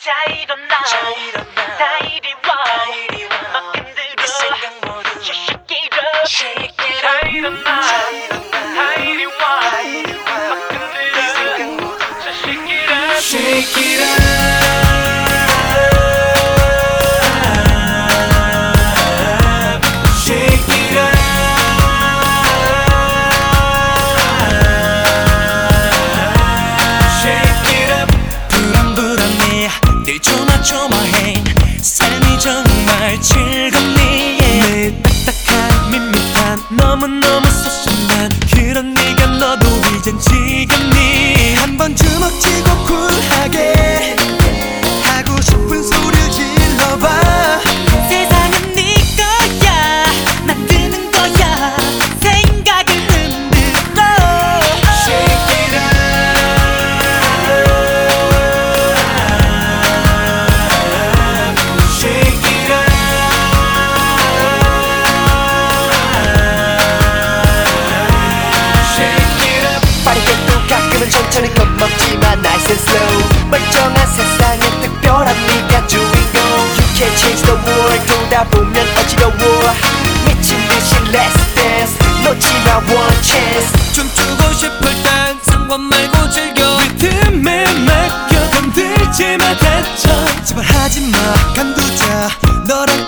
자 일어나 다 이리 와막 흔들어 Shake it up 자 일어나 다 이리 와막 흔들어 Shake it up 조마조마해 삶이 정말 즐겁니 내 딱딱한 밋밋한 너무너무 소심한 그런 네가 너도 이젠 지겹니 한번 주먹 쥐고 쿨하게 하고 싶은 소리를 질러봐 세상은 네 거야 만드는 거야 생각을 흔들어 Shake it up 천천히 겁먹지만 nice and slow 멀쩡한 세상에 특별한 네가 주인공 You can't change the world 돌아보면 어지러워 미친 듯이 let's dance 놓지마 one chance 춤추고 싶을 땐 상관 말고 즐겨 리듬에 맡겨 건들지마 다쳐 제발 하지마 간두자 너랑